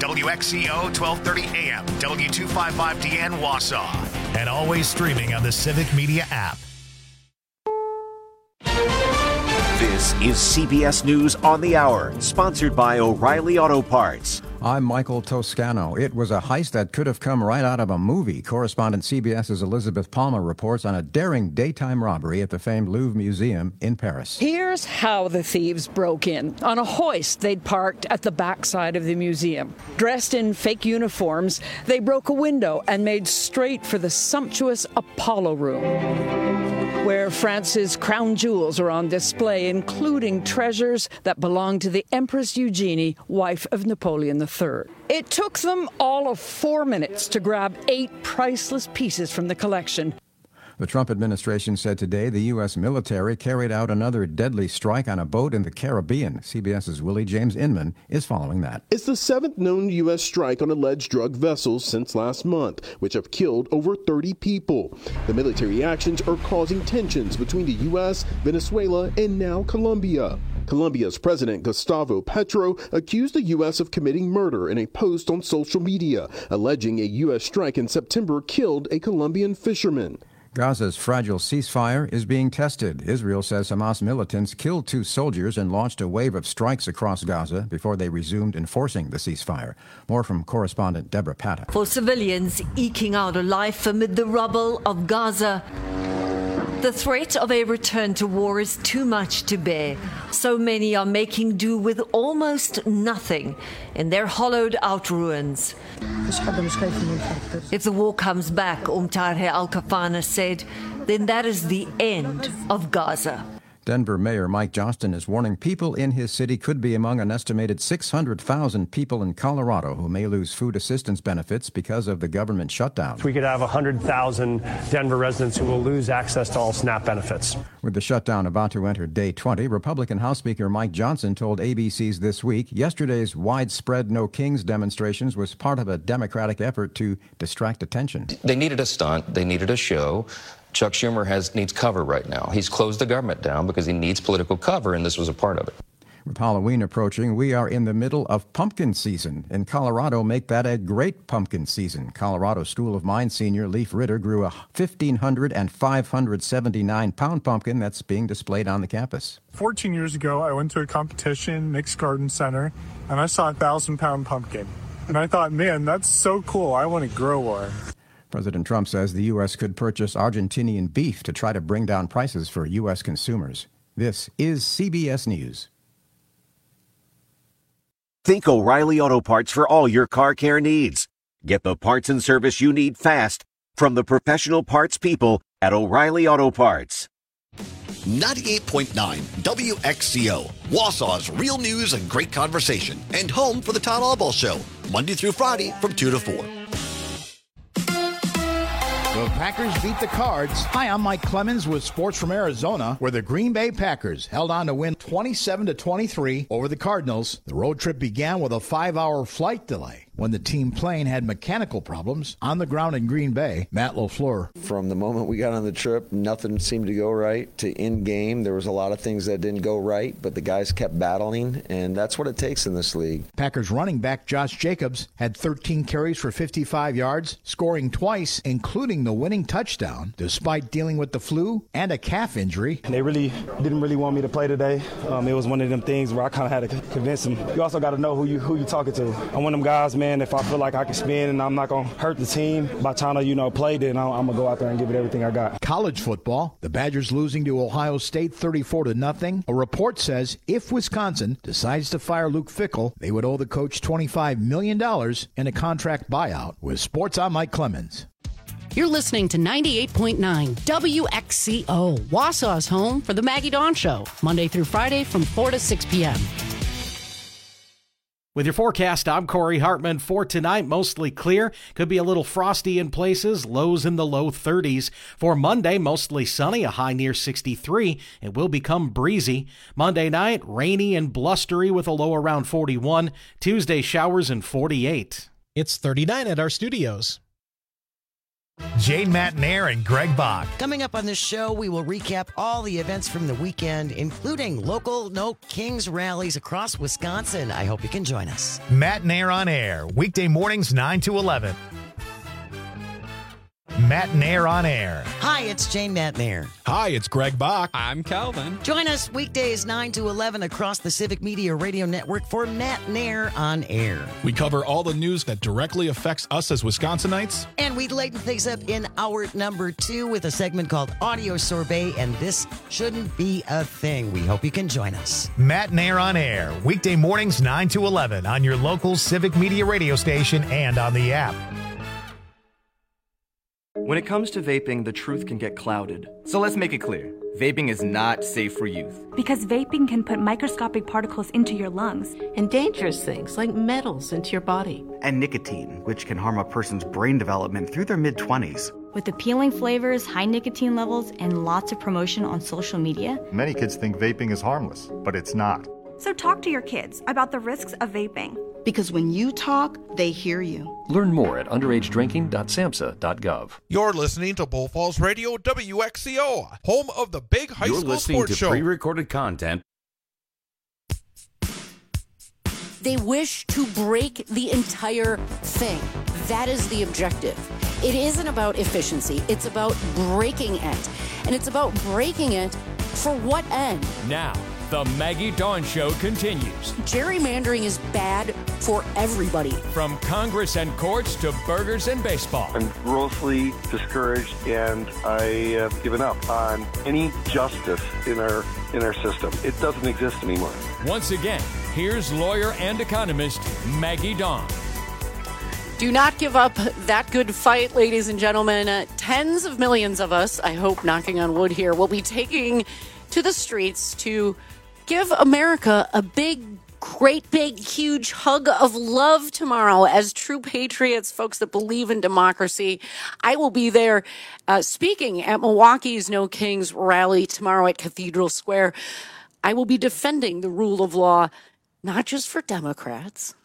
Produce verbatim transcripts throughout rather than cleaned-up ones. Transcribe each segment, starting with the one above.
W X C O twelve thirty A M, W two fifty-five D N Wausau, and always streaming on the Civic Media app. This is C B S News on the Hour, sponsored by O'Reilly Auto Parts. I'm Michael Toscano. It was a heist that could have come right out of a movie. Correspondent CBS's Elizabeth Palmer reports on a daring daytime robbery at the famed Louvre Museum in Paris. Here's how the thieves broke in. On a hoist they'd parked at the backside of the museum. Dressed in fake uniforms, they broke a window and made straight for the sumptuous Apollo Room, where France's crown jewels are on display, including treasures that belonged to the Empress Eugenie, wife of Napoleon the Third. It took them all of four minutes to grab eight priceless pieces from the collection. The Trump administration said today the U S military carried out another deadly strike on a boat in the Caribbean. CBS's Willie James Inman is following that. It's the seventh known U S strike on alleged drug vessels since last month, which have killed over thirty people. The military actions are causing tensions between the U S, Venezuela, and now Colombia. Colombia's President Gustavo Petro accused the U S of committing murder in a post on social media, alleging a U S strike in September killed a Colombian fisherman. Gaza's fragile ceasefire is being tested. Israel says Hamas militants killed two soldiers and launched a wave of strikes across Gaza before they resumed enforcing the ceasefire. More from correspondent Deborah Patta. For civilians eking out a life amid the rubble of Gaza, the threat of a return to war is too much to bear. So many are making do with almost nothing in their hollowed-out ruins. If the war comes back, Umtarhe Al-Kafana said, then that is the end of Gaza. Denver Mayor Mike Johnston is warning people in his city could be among an estimated six hundred thousand people in Colorado who may lose food assistance benefits because of the government shutdown. We could have one hundred thousand Denver residents who will lose access to all SNAP benefits. With the shutdown about to enter day twenty, Republican House Speaker Mike Johnson told A B C's This Week yesterday's widespread No Kings demonstrations was part of a Democratic effort to distract attention. They needed a stunt. They needed a show. Chuck Schumer has needs cover right now. He's closed the government down because he needs political cover, and this was a part of it. With Halloween approaching, we are in the middle of pumpkin season. In Colorado, make that a great pumpkin season. Colorado School of Mines senior Leif Ritter grew a fifteen hundred and five hundred seventy-nine pound pumpkin that's being displayed on the campus. fourteen years ago, I went to a competition, Nick's Garden Center, and I saw a one thousand pound pumpkin. And I thought, man, that's so cool. I want to grow one. President Trump says the U S could purchase Argentinian beef to try to bring down prices for U S consumers. This is C B S News. Think O'Reilly Auto Parts for all your car care needs. Get the parts and service you need fast from the professional parts people at O'Reilly Auto Parts. ninety-eight point nine W X C O, Wausau's real news and great conversation, and home for the Todd Albaugh Show, Monday through Friday from two to four. The Packers beat the Cards. Hi, I'm Mike Clemens with Sports from Arizona, where the Green Bay Packers held on to win twenty-seven to twenty-three over the Cardinals. The road trip began with a five-hour flight delay when the team plane had mechanical problems on the ground in Green Bay. Matt LaFleur. From the moment we got on the trip, nothing seemed to go right. To in-game, there was a lot of things that didn't go right, but the guys kept battling, and that's what it takes in this league. Packers running back Josh Jacobs had thirteen carries for fifty-five yards, scoring twice, including the winning touchdown, despite dealing with the flu and a calf injury. They really didn't really want me to play today. Um, it was one of them things where I kind of had to convince them. You also got to know who you who you talking to. I'm one of them guys, man. If I feel like I can spin and I'm not going to hurt the team by the time I, you know, play, then I'm, I'm going to go out there and give it everything I got. College football, the Badgers losing to Ohio State thirty-four to nothing. A report says if Wisconsin decides to fire Luke Fickell, they would owe the coach twenty-five million dollars in a contract buyout. With sports, I'm Mike Clemens. You're listening to ninety-eight point nine W X C O, Wausau's home for the Maggie Dawn Show, Monday through Friday from four to six p.m. With your forecast, I'm Corey Hartman. For tonight, mostly clear. Could be a little frosty in places, lows in the low thirties. For Monday, mostly sunny, a high near sixty-three. It will become breezy. Monday night, rainy and blustery with a low around forty-one. Tuesday, showers and forty-eight. It's thirty-nine at our studios. Jane Matnair and Greg Bach. Coming up on this show, we will recap all the events from the weekend, including local No Kings rallies across Wisconsin. I hope you can join us. Matnair on Air, weekday mornings nine to eleven. Matnair on Air. Hi, it's Jane Matnair. Hi, it's Greg Bach. I'm Calvin. Join us weekdays nine to eleven across the Civic Media Radio Network for Matnair on Air. We cover all the news that directly affects us as Wisconsinites. And we lighten things up in hour number two with a segment called Audio Sorbet, and this shouldn't be a thing. We hope you can join us. Matnair on Air, weekday mornings nine to eleven on your local Civic Media radio station and on the app. When it comes to vaping, the truth can get clouded. So let's make it clear. Vaping is not safe for youth. Because vaping can put microscopic particles into your lungs. And dangerous things like metals into your body. And nicotine, which can harm a person's brain development through their mid-twenties. With appealing flavors, high nicotine levels, and lots of promotion on social media. Many kids think vaping is harmless, but it's not. So talk to your kids about the risks of vaping. Because when you talk, they hear you. Learn more at underage drinking dot samhsa dot gov. You're listening to Bull Falls Radio W X C O, home of the big high You're school listening sports to show. pre-recorded content. They wish to break the entire thing. That is the objective. It isn't about efficiency. It's about breaking it. And it's about breaking it for what end? Now, the Maggie Dawn Show continues. Gerrymandering is bad for everybody. From Congress and courts to burgers and baseball. I'm grossly discouraged, and I have given up on any justice in our in our system. It doesn't exist anymore. Once again, here's lawyer and economist Maggie Dawn. Do not give up that good fight, ladies and gentlemen. Uh, tens of millions of us, I hope, knocking on wood here, will be taking to the streets to give America a big, great, big, huge hug of love tomorrow as true patriots, folks that believe in democracy. I will be there uh, speaking at Milwaukee's No Kings rally tomorrow at Cathedral Square. I will be defending the rule of law, not just for Democrats,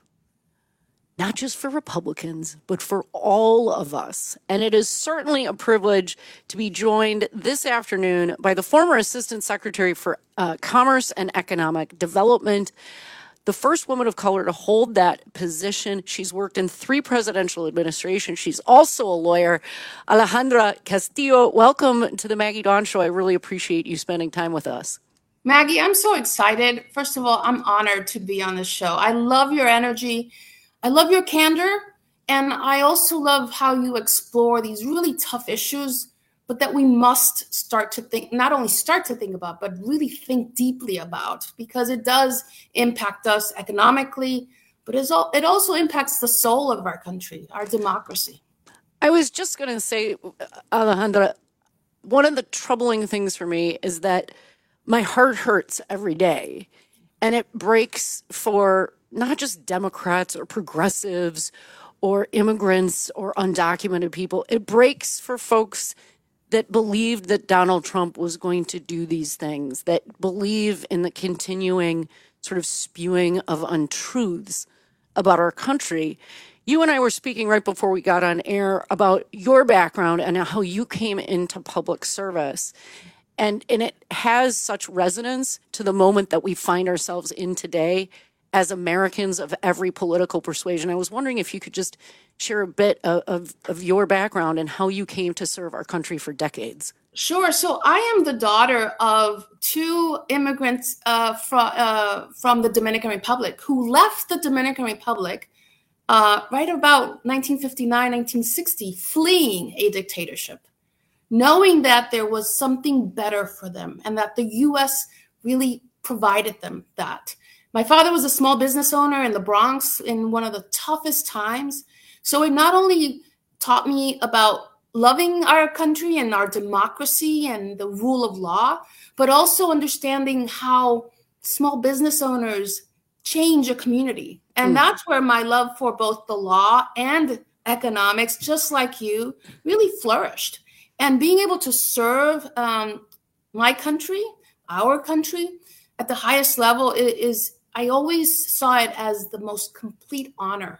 not just for Republicans, but for all of us. And it is certainly a privilege to be joined this afternoon by the former Assistant Secretary for uh, Commerce and Economic Development, the first woman of color to hold that position. She's worked in three presidential administrations. She's also a lawyer. Alejandra Castillo, welcome to the Maggie Dawn Show. I really appreciate you spending time with us. Maggie, I'm so excited. First of all, I'm honored to be on this show. I love your energy. I love your candor, and I also love how you explore these really tough issues, but that we must start to think, not only start to think about, but really think deeply about, because it does impact us economically, but it also impacts the soul of our country, our democracy. I was just going to say, Alejandra, one of the troubling things for me is that my heart hurts every day, and it breaks for not just Democrats or progressives or immigrants or undocumented people. It breaks for folks that believed that Donald Trump was going to do these things, that believe in the continuing sort of spewing of untruths about our country. You and I were speaking right before we got on air about your background and how you came into public service. And, and it has such resonance to the moment that we find ourselves in today as Americans of every political persuasion. I was wondering if you could just share a bit of, of, of your background and how you came to serve our country for decades. Sure. So I am the daughter of two immigrants uh, from, uh, from the Dominican Republic who left the Dominican Republic uh, right about nineteen fifty-nine, nineteen sixty, fleeing a dictatorship, knowing that there was something better for them and that the U S really provided them that. My father was a small business owner in the Bronx in one of the toughest times. So it not only taught me about loving our country and our democracy and the rule of law, but also understanding how small business owners change a community. And mm. that's where my love for both the law and economics, just like you, really flourished. And being able to serve um, my country, our country, at the highest level is, I always saw it as the most complete honor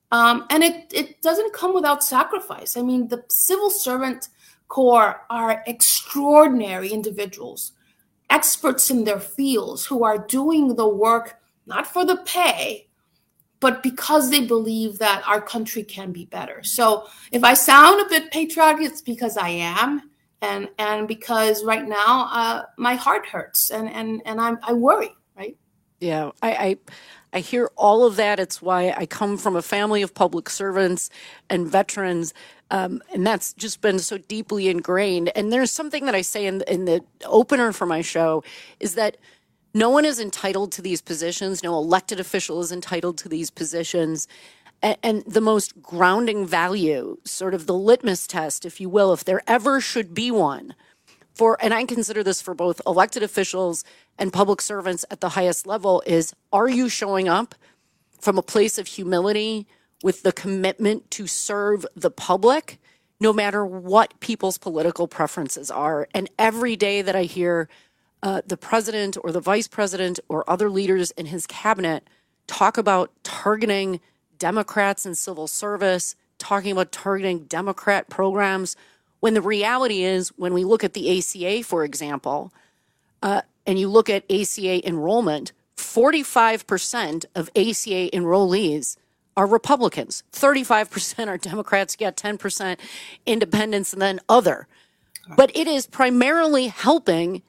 Um, and it, it doesn't come without sacrifice. I mean, the civil servant corps are extraordinary individuals, experts in their fields who are doing the work, not for the pay, but because they believe that our country can be better. So if I sound a bit patriotic, it's because I am, and and because right now uh, my heart hurts, and and and I'm, I worry, right? Yeah, I, I I hear all of that. It's why I come from a family of public servants and veterans, um, and that's just been so deeply ingrained. And there's something that I say in, in the opener for my show is that no one is entitled to these positions. No elected official is entitled to these positions. And, and the most grounding value, sort of the litmus test, if you will, if there ever should be one, for, and I consider this for both elected officials and public servants at the highest level, is, are you showing up from a place of humility with the commitment to serve the public, no matter what people's political preferences are? And every day that I hear uh, the president or the vice president or other leaders in his cabinet talk about targeting Democrats in civil service, talking about targeting Democrat programs, when the reality is, when we look at the A C A, for example, uh, and you look at A C A enrollment, forty-five percent of A C A enrollees are Republicans. thirty-five percent are Democrats, you got ten percent independents, and then other. But it is primarily helping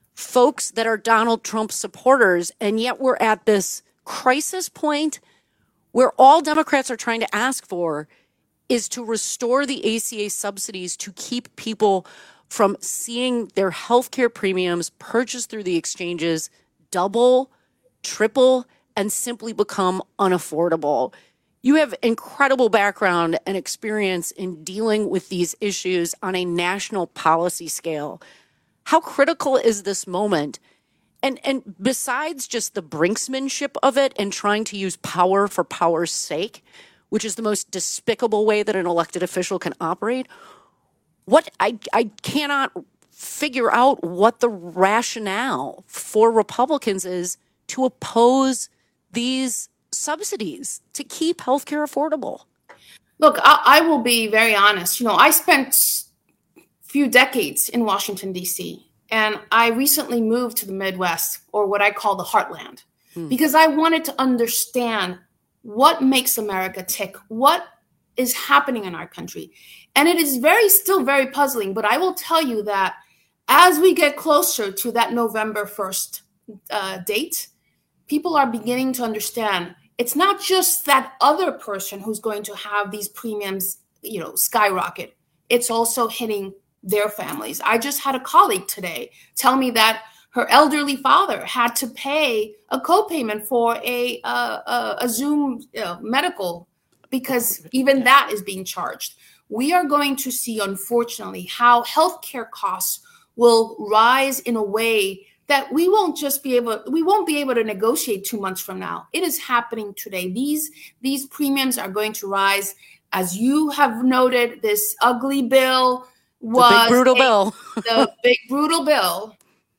folks that are Donald Trump supporters, and yet we're at this crisis point where all Democrats are trying to ask for is to restore the A C A subsidies to keep people from seeing their health care premiums purchased through the exchanges double, triple, and simply become unaffordable. You have incredible background and experience in dealing with these issues on a national policy scale. How critical is this moment? And and besides just the brinksmanship of it and trying to use power for power's sake, which is the most despicable way that an elected official can operate, what I I cannot figure out what the rationale for Republicans is to oppose these subsidies to keep healthcare affordable. Look, I, I will be very honest. You know, I spent a few decades in Washington, D C, and I recently moved to the Midwest, or what I call the heartland, hmm. because I wanted to understand what makes America tick, what is happening in our country. And it is very, still very puzzling, but I will tell you that as we get closer to that November first uh, date, people are beginning to understand it's not just that other person who's going to have these premiums, you know, skyrocket. It's also hitting their families. I just had a colleague today tell me that her elderly father had to pay a copayment for a uh, a, a Zoom you know, medical, because even that is being charged. We are going to see, unfortunately, how healthcare costs will rise in a way that we won't just be able, we won't be able to negotiate two months from now. It is happening today. These, these premiums are going to rise. As you have noted, this ugly bill was the big brutal a, bill. the big brutal bill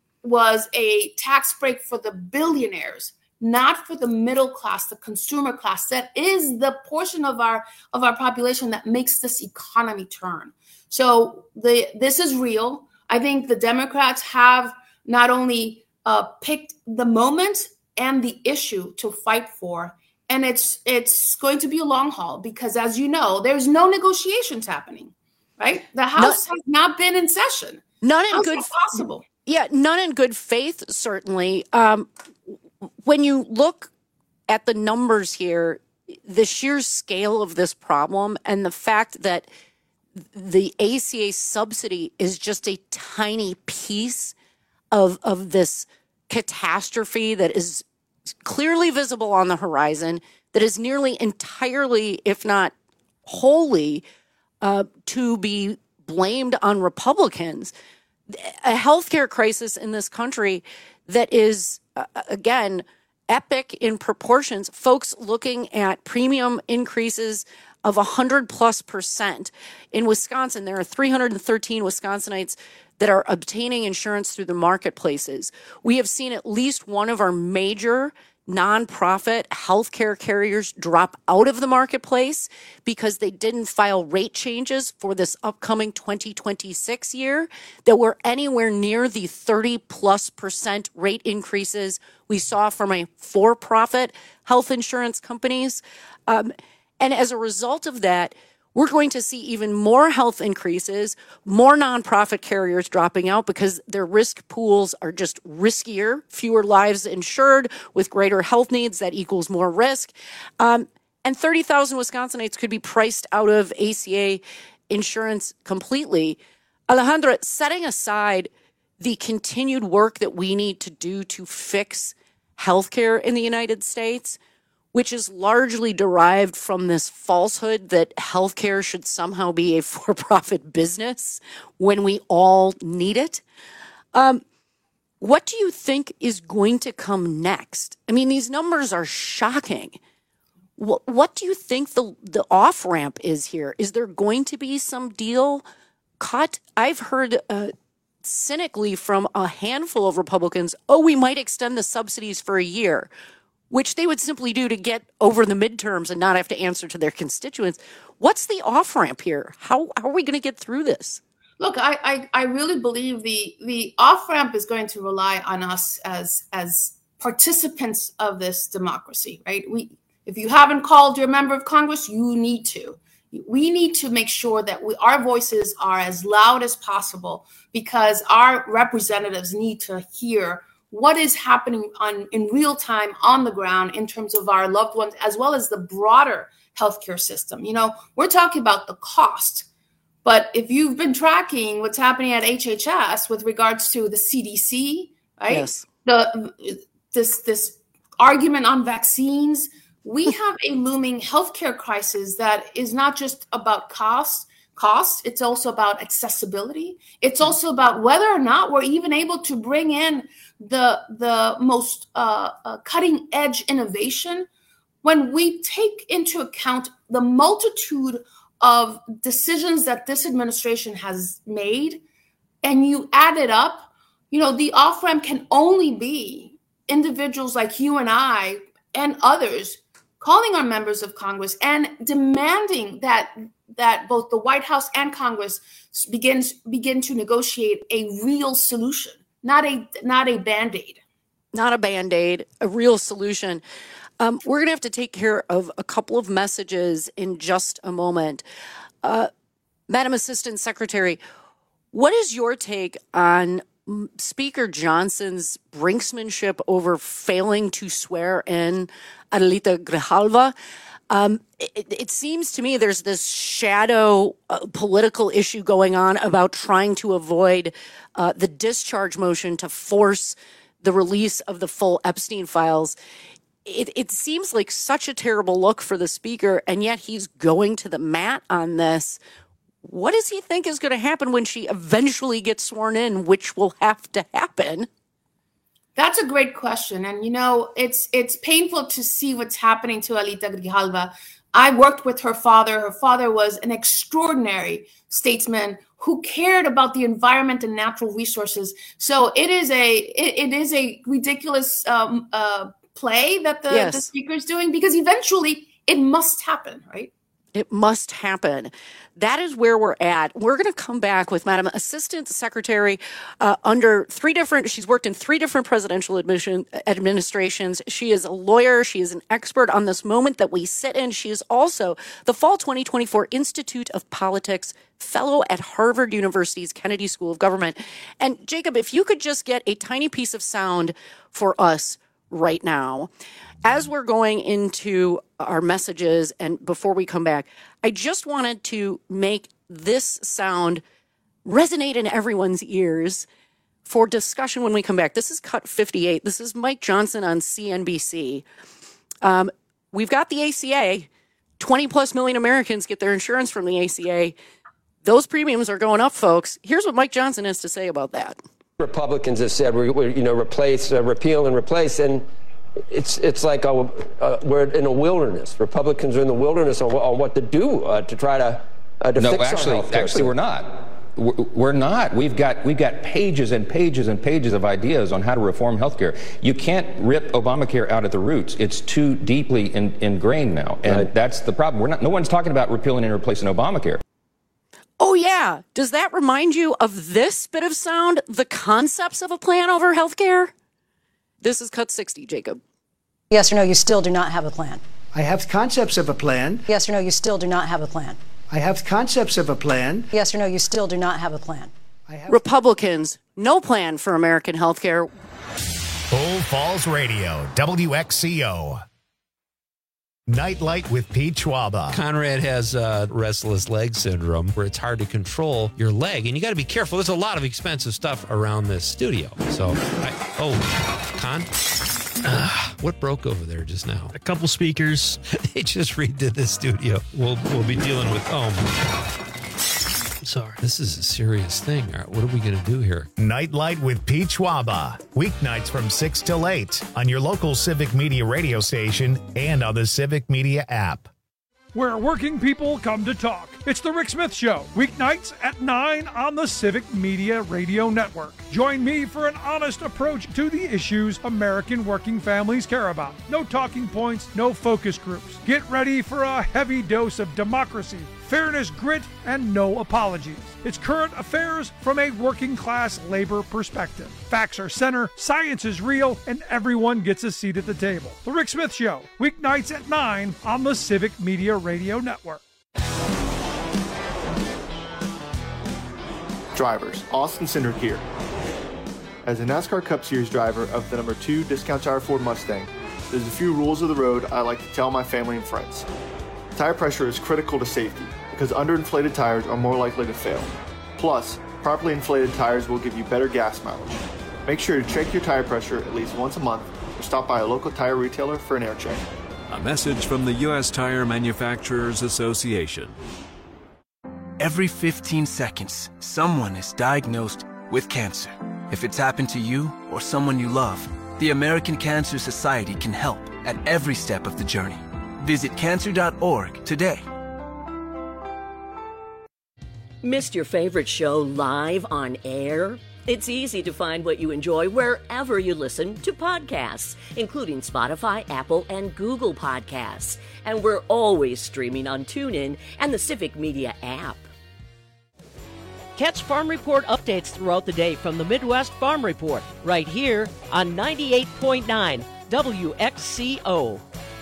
was a tax break for the billionaires, not for the middle class, the consumer class. That is the portion of our of our population that makes this economy turn. So the this is real. I think the Democrats have not only uh, picked the moment and the issue to fight for, and it's it's going to be a long haul because, as you know, there's no negotiations happening, right? The House not, has not been in session. None in How's good that possible. Yeah, none in good faith, certainly. Um, when you look at the numbers here, the sheer scale of this problem and the fact that the A C A subsidy is just a tiny piece of, of this catastrophe that is clearly visible on the horizon, that is nearly entirely, if not wholly, uh, to be blamed on Republicans. A healthcare crisis in this country that is, uh, again, epic in proportions. Folks looking at premium increases of one hundred plus percent. In Wisconsin, there are three hundred thirteen Wisconsinites that are obtaining insurance through the marketplaces. We have seen at least one of our major nonprofit healthcare carriers drop out of the marketplace because they didn't file rate changes for this upcoming twenty twenty-six year that were anywhere near the thirty plus percent rate increases we saw from a for-profit health insurance companies. Um, and as a result of that, we're going to see even more health increases, more nonprofit carriers dropping out because their risk pools are just riskier, fewer lives insured with greater health needs. That equals more risk. Um, and thirty thousand Wisconsinites could be priced out of A C A insurance completely. Alejandra, setting aside the continued work that we need to do to fix healthcare in the United States, which is largely derived from this falsehood that healthcare should somehow be a for-profit business when we all need it. Um, what do you think is going to come next? I mean, these numbers are shocking. What, what do you think the, the off-ramp is here? Is there going to be some deal cut? I've heard uh, cynically from a handful of Republicans, oh, we might extend the subsidies for a year, which they would simply do to get over the midterms and not have to answer to their constituents. What's the off-ramp here? How, how are we going to get through this? Look, I, I, I really believe the, the off-ramp is going to rely on us as, as participants of this democracy, right? We, if you haven't called your member of Congress, you need to. We need to make sure that we, our voices are as loud as possible because our representatives need to hear what is happening on in real time on the ground in terms of our loved ones, as well as the broader healthcare system. You know, we're talking about the cost, but if you've been tracking what's happening at H H S with regards to the C D C, right? Yes. The this this argument on vaccines, we have a looming healthcare crisis that is not just about cost. Cost. It's also about accessibility. It's also about whether or not we're even able to bring in the the most uh, uh, cutting edge innovation when we take into account the multitude of decisions that this administration has made, and you add it up. You know, the off ramp can only be individuals like you and I and others calling our members of Congress and demanding that that both the White House and Congress begins begin to negotiate a real solution, not a not a Band-Aid. Not a Band-Aid, a real solution. Um, we're going to have to take care of a couple of messages in just a moment. Uh, Madam Assistant Secretary, what is your take on Speaker Johnson's brinksmanship over failing to swear in Adelita Grijalva? Um, it, it seems to me there's this shadow uh, political issue going on about trying to avoid uh, the discharge motion to force the release of the full Epstein files. It, it seems like such a terrible look for the speaker, and yet he's going to the mat on this. What does he think is going to happen when she eventually gets sworn in, which will have to happen? That's a great question. And, you know, it's it's painful to see what's happening to Adelita Grijalva. I worked with her father. Her father was an extraordinary statesman who cared about the environment and natural resources. So it is a it, it is a ridiculous um, uh, play that the, yes. the speaker is doing, because eventually it must happen, right? It must happen. That is where we're at. We're going to come back with Madam Assistant Secretary uh, under three different, she's worked in three different presidential admission, administrations. She is a lawyer. She is an expert on this moment that we sit in. She is also the Fall twenty twenty-four Institute of Politics Fellow at Harvard University's Kennedy School of Government. And Jacob, if you could just get a tiny piece of sound for us right now. As we're going into our messages and before we come back, I just wanted to make this sound resonate in everyone's ears for discussion when we come back. This is Cut fifty-eight. This is Mike Johnson on C N B C. Um, we've got the A C A. twenty plus million Americans get their insurance from the A C A. Those premiums are going up, folks. Here's what Mike Johnson has to say about that. Republicans have said we're, we're you know, replace, uh, repeal and replace, and It's it's like a, uh, we're in a wilderness. Republicans are in the wilderness on, on what to do uh, to try to, uh, to no, fix actually, our health actually, we're not. We're not. We've got we've got pages and pages and pages of ideas on how to reform healthcare. You can't rip Obamacare out at the roots. It's too deeply in, ingrained now, and right. that's the problem. We're not. No one's talking about repealing and replacing Obamacare. Oh yeah. Does that remind you of this bit of sound? The concepts of a plan over healthcare. This is cut sixty, Jacob. Yes or no? You still do not have a plan. I have concepts of a plan. Yes or no? You still do not have a plan. I have concepts of a plan. Yes or no? You still do not have a plan. I have Republicans, no plan for American health care. Bull Falls Radio, W X C O. Nightlight with Pete Schwaba. Conrad has uh, restless leg syndrome where it's hard to control your leg, and you got to be careful. There's a lot of expensive stuff around this studio. So, I, oh, Con? Uh, what broke over there just now? A couple speakers. They just redid the studio. We'll we'll be dealing with. Oh my! Sorry, this is a serious thing. All right, what are we going to do here? Nightlight with Pete Schwaba. Weeknights from six till eight on your local Civic Media radio station and on the Civic Media app. Where working people come to talk. It's the Rick Smith Show, weeknights at nine on the Civic Media Radio Network. Join me for an honest approach to the issues American working families care about. No talking points, no focus groups. Get ready for a heavy dose of democracy, fairness, grit, and no apologies. It's current affairs from a working class labor perspective. Facts are center, science is real, and everyone gets a seat at the table. The Rick Smith Show, weeknights at nine on the Civic Media Radio Network. Drivers, Austin Cindric here. As a NASCAR Cup Series driver of the number two Discount Tire Ford Mustang, there's a few rules of the road I like to tell my family and friends. Tire pressure is critical to safety because underinflated tires are more likely to fail. Plus, properly inflated tires will give you better gas mileage. Make sure to check your tire pressure at least once a month or stop by a local tire retailer for an air check. A message from the U S Tire Manufacturers Association. Every fifteen seconds, someone is diagnosed with cancer. If it's happened to you or someone you love, the American Cancer Society can help at every step of the journey. Visit cancer dot org today. Missed your favorite show live on air? It's easy to find what you enjoy wherever you listen to podcasts, including Spotify, Apple, and Google Podcasts. And we're always streaming on TuneIn and the Civic Media app. Catch Farm Report updates throughout the day from the Midwest Farm Report, right here on ninety-eight point nine W X C O.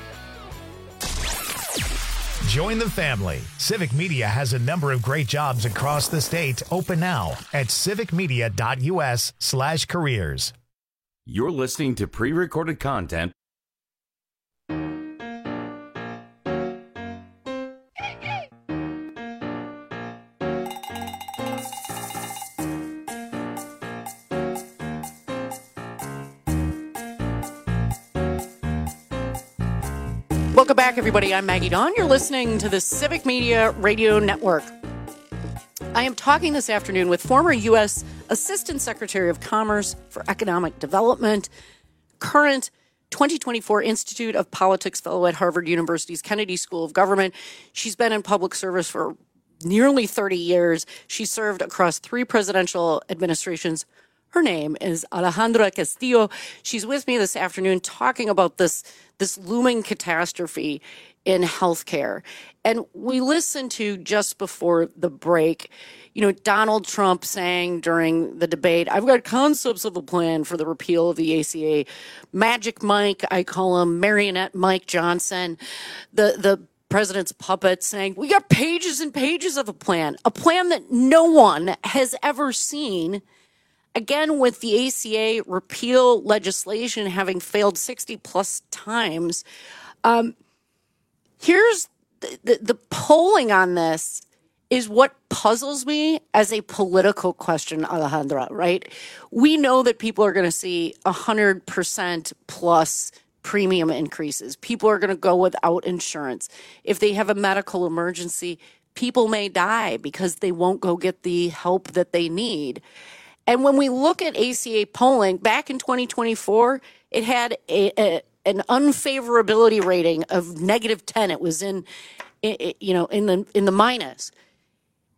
Join the family. Civic Media has a number of great jobs across the state open now at civicmedia.us slash careers. You're listening to pre-recorded content. Welcome back, everybody. I'm Maggie Dawn. You're listening to the Civic Media Radio Network. I am talking this afternoon with former U S Assistant Secretary of Commerce for Economic Development, current twenty twenty-four Institute of Politics Fellow at Harvard University's Kennedy School of Government. She's been in public service for nearly thirty years. She served across three presidential administrations. Her name is Alejandra Castillo. She's with me this afternoon talking about this, this looming catastrophe in healthcare. And we listened to just before the break, you know, Donald Trump saying during the debate, I've got concepts of a plan for the repeal of the A C A. Magic Mike, I call him Marionette Mike Johnson, the, the president's puppet saying, we got pages and pages of a plan, a plan that no one has ever seen. Again, with the A C A repeal legislation having failed sixty plus times, um, here's the, the, the polling on this is what puzzles me as a political question, Alejandra, right? We know that people are going to see one hundred percent plus premium increases. People are going to go without insurance. If they have a medical emergency, people may die because they won't go get the help that they need. And when we look at A C A polling, back in twenty twenty-four, it had a, a, an unfavorability rating of negative ten. It was in, it, you know, in the in the minus.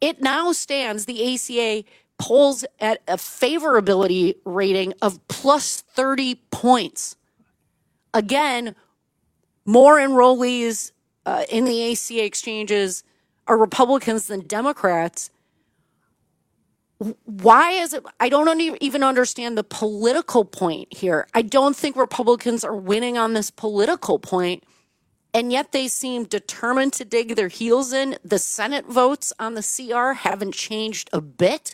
It now stands, the A C A polls at a favorability rating of plus thirty points. Again, more enrollees uh, in the A C A exchanges are Republicans than Democrats. Why is it? I don't even understand the political point here. I don't think Republicans are winning on this political point, and yet they seem determined to dig their heels in. The Senate votes on the C R haven't changed a bit.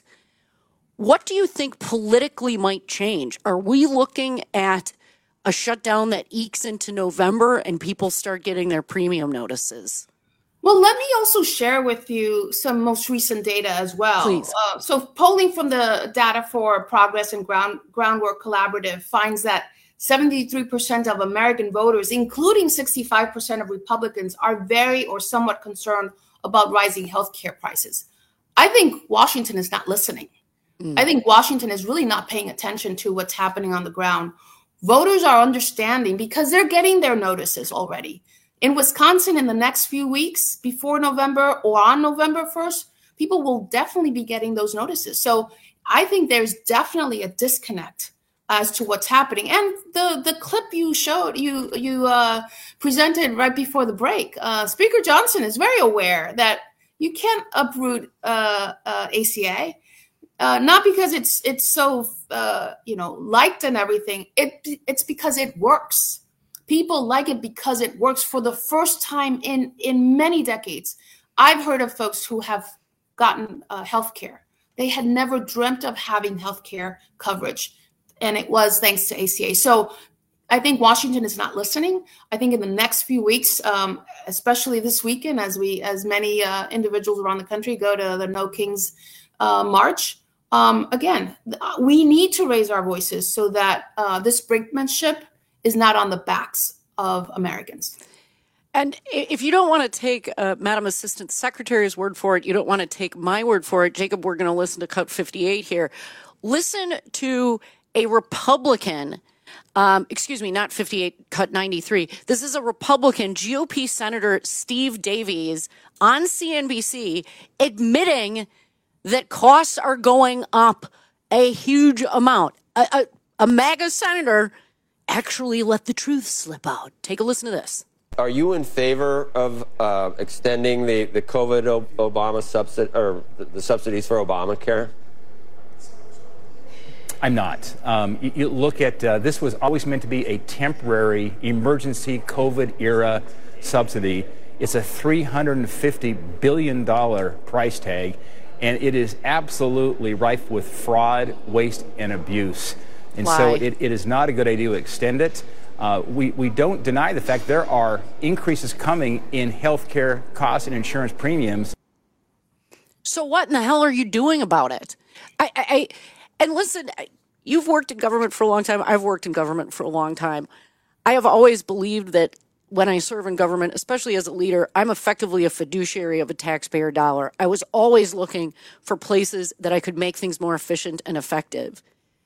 What do you think politically might change? Are we looking at a shutdown that ekes into November and people start getting their premium notices? Well, let me also share with you some most recent data as well. Please. Uh, so polling from the Data for Progress and Ground, Groundwork Collaborative finds that seventy-three percent of American voters, including sixty-five percent of Republicans, are very or somewhat concerned about rising healthcare prices. I think Washington is not listening. Mm. I think Washington is really not paying attention to what's happening on the ground. Voters are understanding because they're getting their notices already. In Wisconsin, in the next few weeks before November or on November first, people will definitely be getting those notices. So I think there's definitely a disconnect as to what's happening. And the, the clip you showed, you you uh, presented right before the break, uh, Speaker Johnson is very aware that you can't uproot uh, uh, A C A, uh, not because it's it's so uh, you know liked and everything. It it's because it works. People like it because it works. For the first time in, in many decades, I've heard of folks who have gotten uh, health care. They had never dreamt of having health care coverage, and it was thanks to A C A. So I think Washington is not listening. I think in the next few weeks, um, especially this weekend, as we, as many uh, individuals around the country go to the No Kings uh, March, um, again, we need to raise our voices so that uh, this brinkmanship is not on the backs of Americans. And if you don't want to take uh, Madam Assistant Secretary's word for it, you don't want to take my word for it, Jacob, we're going to listen to Cut fifty-eight here. Listen to a Republican, um, excuse me, not fifty-eight, Cut ninety-three. This is a Republican, G O P Senator Steve Davies on C N B C admitting that costs are going up a huge amount. A, a, a MAGA senator actually let the truth slip out. Take a listen to this. Are you in favor of uh, extending the, the COVID Obama subsidy or the subsidies for Obamacare? I'm not. Um, you, you look at uh, this was always meant to be a temporary emergency COVID era subsidy. It's a three hundred fifty billion dollars price tag, and it is absolutely rife with fraud, waste, and abuse. And Why? so it, it is not a good idea to extend it. Uh, we, we don't deny the fact there are increases coming in healthcare costs and insurance premiums. So what in the hell are you doing about it? I, I, I and listen, you've worked in government for a long time. I've worked in government for a long time. I have always believed that when I serve in government, especially as a leader, I'm effectively a fiduciary of a taxpayer dollar. I was always looking for places that I could make things more efficient and effective.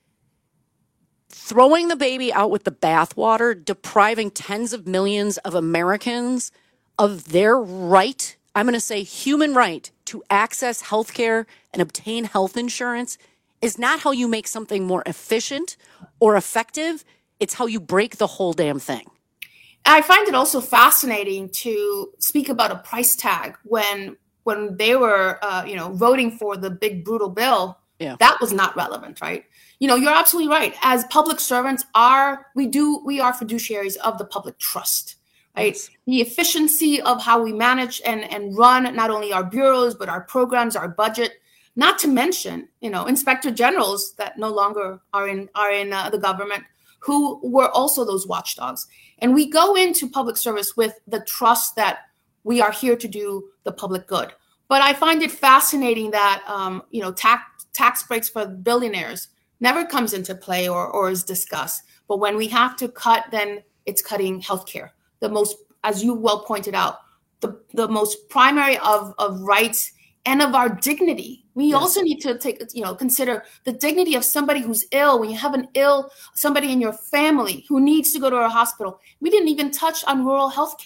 Throwing the baby out with the bathwater, depriving tens of millions of Americans of their right, I'm going to say human right, to access health care and obtain health insurance is not how you make something more efficient or effective. It's how you break the whole damn thing. I find it also fascinating to speak about a price tag when when they were, uh, you know, voting for the big brutal bill. Yeah. That was not relevant, right? You know, you're absolutely right. As public servants are, we do, we are fiduciaries of the public trust, right? Yes. The efficiency of how we manage and, and run not only our bureaus, but our programs, our budget, not to mention, you know, inspector generals that no longer are in, are in uh, the government, who were also those watchdogs. And we go into public service with the trust that we are here to do the public good. But I find it fascinating that, um, you know, tax, tax breaks for billionaires never comes into play or, or is discussed. But when we have to cut, then it's cutting healthcare. The most, as you well pointed out, the, the most primary of, of rights and of our dignity. We yes. also need to take, you know, consider the dignity of somebody who's ill. When you have an ill, somebody in your family who needs to go to a hospital, we didn't even touch on rural healthcare.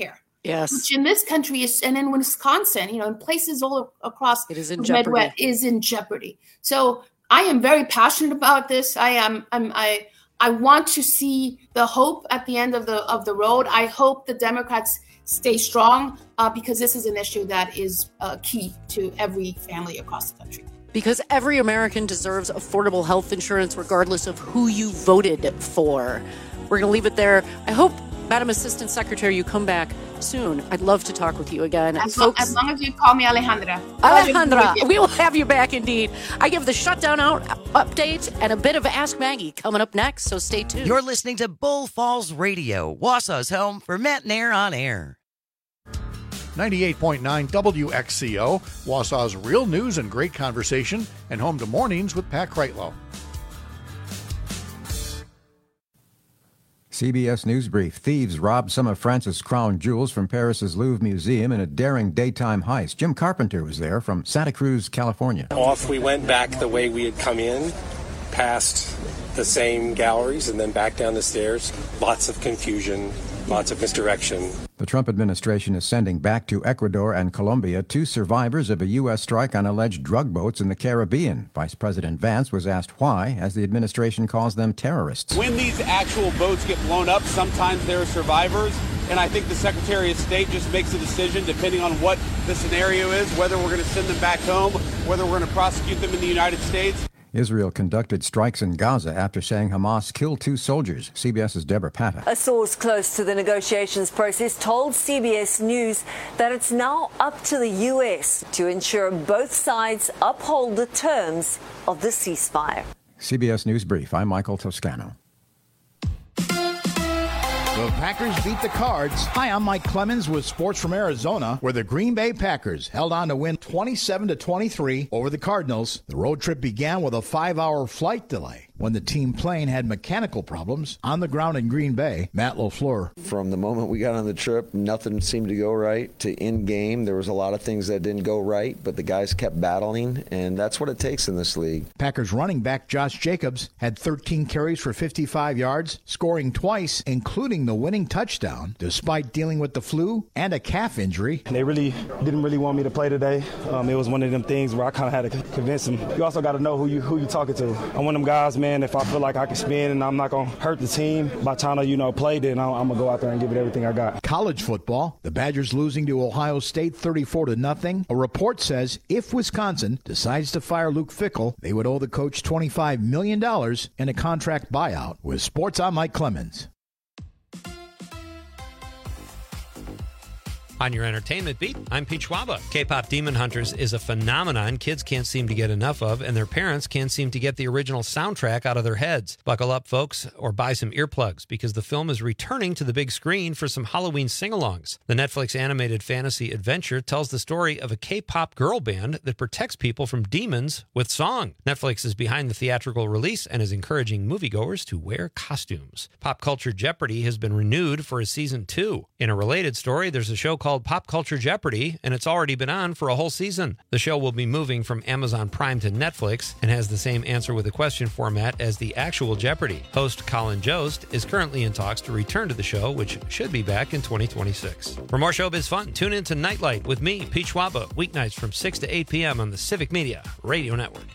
Yes. Which in this country is, and in Wisconsin, you know, in places all across it is in the jeopardy. Midwest, is in jeopardy. So I am very passionate about this. I am. I'm. I. I want to see the hope at the end of the of the road. I hope the Democrats stay strong uh, because this is an issue that is uh, key to every family across the country. Because every American deserves affordable health insurance regardless of who you voted for. We're going to leave it there. I hope, Madam Assistant Secretary, you come back soon. I'd love to talk with you again. As, Folks, lo- as long as you call me Alejandra. Alejandra, we will have you back indeed. I give the shutdown out update and a bit of Ask Maggie coming up next, so stay tuned. You're listening to Bull Falls Radio, Wausau's home for Matt and Air on Air. ninety-eight point nine W X C O, Wausau's real news and great conversation, and home to mornings with Pat Kreitlow. C B S News Brief. Thieves robbed some of France's crown jewels from Paris's Louvre Museum in a daring daytime heist. Jim Carpenter was there from Santa Cruz, California. Off we went back the way we had come in, past the same galleries, and then back down the stairs. Lots of confusion, lots of misdirection. The Trump administration is sending back to Ecuador and Colombia two survivors of a U S strike on alleged drug boats in the Caribbean. Vice President Vance was asked why, as the administration calls them terrorists. When these actual boats get blown up, sometimes there are survivors, and I think the Secretary of State just makes a decision depending on what the scenario is, whether we're going to send them back home, whether we're going to prosecute them in the United States. Israel conducted strikes in Gaza after saying Hamas killed two soldiers. CBS's Deborah Patta. A source close to the negotiations process told C B S News that it's now up to the U S to ensure both sides uphold the terms of the ceasefire. C B S News Brief. I'm Michael Toscano. The Packers beat the Cards. Hi, I'm Mike Clemens with Sports from Arizona, where the Green Bay Packers held on to win twenty-seven to twenty-three over the Cardinals. The road trip began with a five-hour flight delay when the team plane had mechanical problems on the ground in Green Bay. Matt LaFleur. From the moment we got on the trip, nothing seemed to go right. To in game, there was a lot of things that didn't go right, but the guys kept battling, and that's what it takes in this league. Packers running back Josh Jacobs had thirteen carries for fifty-five yards, scoring twice, including the winning touchdown, despite dealing with the flu and a calf injury. They really didn't really want me to play today. Um, it was one of them things where I kind of had to convince them. You also got to know who you who you talking to. I'm one of them guys, man. If I feel like I can spin and I'm not going to hurt the team, by the time I, you know, play, then I'm, I'm going to go out there and give it everything I got. College football, the Badgers losing to Ohio State thirty-four to nothing. A report says if Wisconsin decides to fire Luke Fickell, they would owe the coach twenty-five million dollars in a contract buyout. With Sports, I'm Mike Clemens. On your entertainment beat, I'm Pete Schwaba. K-pop Demon Hunters is a phenomenon kids can't seem to get enough of, and their parents can't seem to get the original soundtrack out of their heads. Buckle up, folks, or buy some earplugs, because the film is returning to the big screen for some Halloween sing-alongs. The Netflix animated fantasy adventure tells the story of a K-pop girl band that protects people from demons with song. Netflix is behind the theatrical release and is encouraging moviegoers to wear costumes. Pop Culture Jeopardy has been renewed for a season two. In a related story, there's a show called Pop Culture Jeopardy, and it's already been on for a whole season. The show will be moving from Amazon Prime to Netflix and has the same answer with a question format as the actual Jeopardy. Host Colin Jost is currently in talks to return to the show, which should be back in twenty twenty-six. For more showbiz fun, tune in to Nightlight with me, Pete Schwaba, weeknights from six to eight p.m. on the Civic Media Radio Network.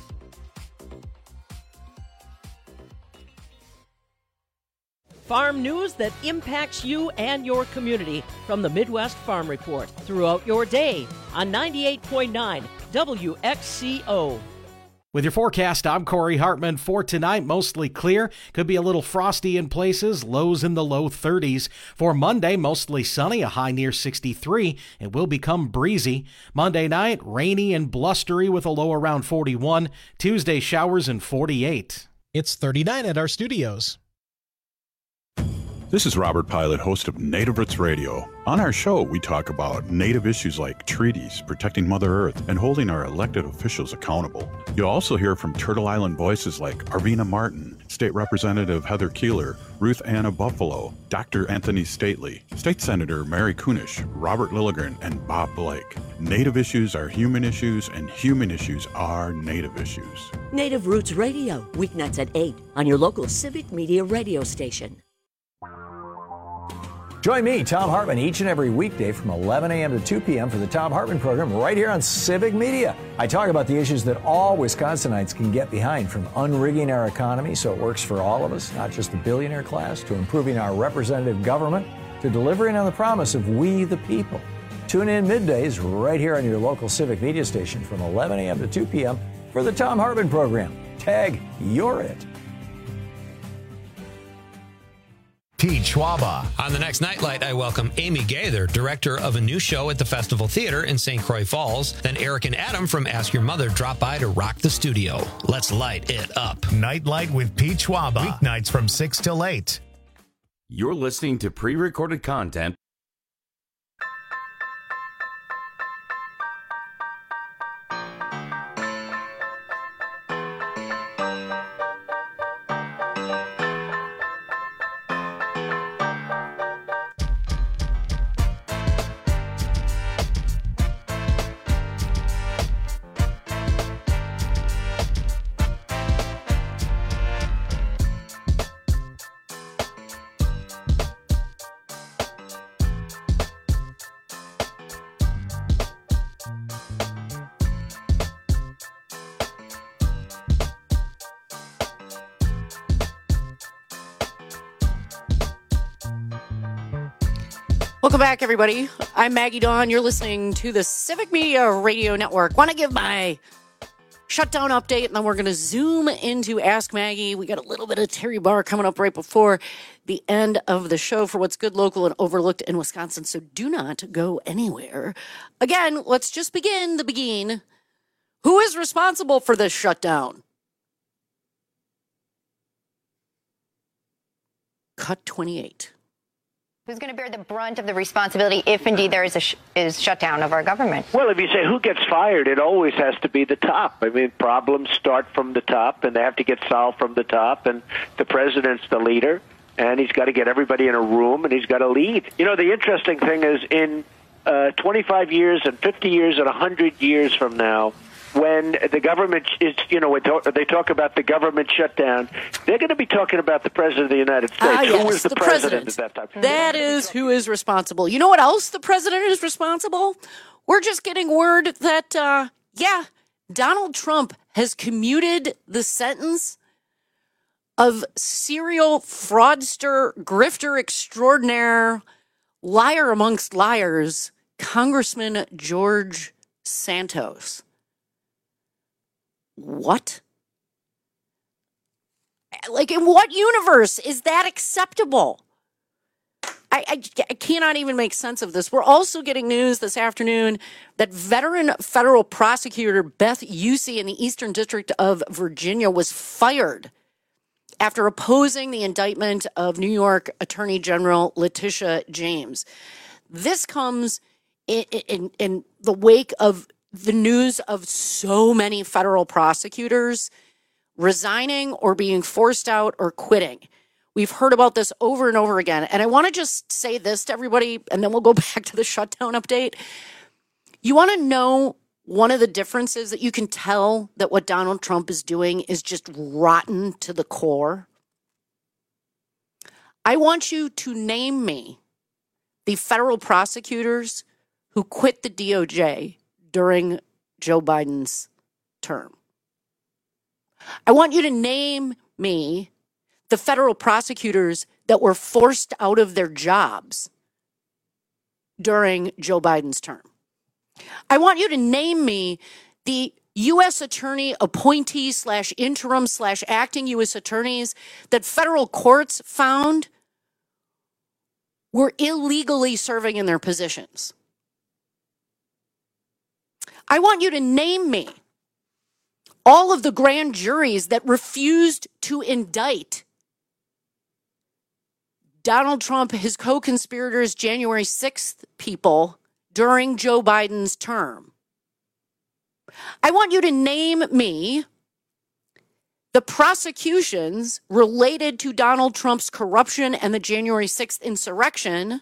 Farm news that impacts you and your community from the Midwest Farm Report throughout your day on ninety-eight point nine W X C O. With your forecast, I'm Corey Hartman. For tonight, mostly clear. Could be a little frosty in places, lows in the low thirties. For Monday, mostly sunny, a high near sixty-three. It will become breezy. Monday night, rainy and blustery with a low around forty-one. Tuesday, showers and forty-eight. It's thirty-nine at our studios. This is Robert Pilot, host of Native Roots Radio. On our show, we talk about Native issues like treaties, protecting Mother Earth, and holding our elected officials accountable. You'll also hear from Turtle Island voices like Arvina Martin, State Representative Heather Keeler, Ruth Anna Buffalo, Doctor Anthony Stately, State Senator Mary Kunish, Robert Lilligren, and Bob Blake. Native issues are human issues, and human issues are Native issues. Native Roots Radio, weeknights at eight on your local Civic Media radio station. Join me, Thom Hartmann, each and every weekday from eleven a.m. to two p.m. for the Thom Hartmann program right here on Civic Media. I talk about the issues that all Wisconsinites can get behind, from unrigging our economy so it works for all of us, not just the billionaire class, to improving our representative government, to delivering on the promise of we the people. Tune in middays right here on your local Civic Media station from eleven a.m. to two p.m. for the Thom Hartmann program. Tag, you're it. Pete Schwaba. On the next Nightlight, I welcome Amy Gaither, director of a new show at the Festival Theater in Saint Croix Falls. Then Eric and Adam from Ask Your Mother drop by to rock the studio. Let's light it up. Nightlight with Pete Schwaba. Weeknights from six till eight. You're listening to pre-recorded content. Welcome back, everybody. I'm Maggie Dawn. You're listening to the Civic Media Radio Network. Want to give my shutdown update, and then we're going to zoom into Ask Maggie. We got a little bit of Terry Barr coming up right before the end of the show for what's good, local, and overlooked in Wisconsin, so do not go anywhere. Again, let's just begin the begin. Who is responsible for this shutdown? Cut twenty-eight. Who's going to bear the brunt of the responsibility if indeed there is a sh- is shutdown of our government? Well, if you say who gets fired, it always has to be the top. I mean, problems start from the top, and they have to get solved from the top, and the president's the leader, and he's got to get everybody in a room, and he's got to lead. You know, the interesting thing is in uh, twenty-five years and fifty years and one hundred years from now, when the government is, you know, they talk about the government shutdown, they're going to be talking about the president of the United States. Ah, who yes, was the, the president, president at that time? That is who is responsible. You know what else the president is responsible? We're just getting word that, uh, yeah, Donald Trump has commuted the sentence of serial fraudster, grifter extraordinaire, liar amongst liars, Congressman George Santos. What? Like, in what universe is that acceptable? I, I, I cannot even make sense of this. We're also getting news this afternoon that veteran federal prosecutor Beth Usey in the Eastern District of Virginia was fired after opposing the indictment of New York Attorney General Letitia James. This comes in, in, in the wake of the news of so many federal prosecutors resigning or being forced out or quitting. We've heard about this over and over again. And I want to just say this to everybody, and then we'll go back to the shutdown update. You want to know one of the differences that you can tell that what Donald Trump is doing is just rotten to the core? I want you to name me the federal prosecutors who quit the D O J during Joe Biden's term. I want you to name me the federal prosecutors that were forced out of their jobs during Joe Biden's term. I want you to name me the U S attorney appointees slash interim slash acting U S attorneys that federal courts found were illegally serving in their positions. I want you to name me all of the grand juries that refused to indict Donald Trump, his co-conspirators, January sixth people during Joe Biden's term. I want you to name me the prosecutions related to Donald Trump's corruption and the January sixth insurrection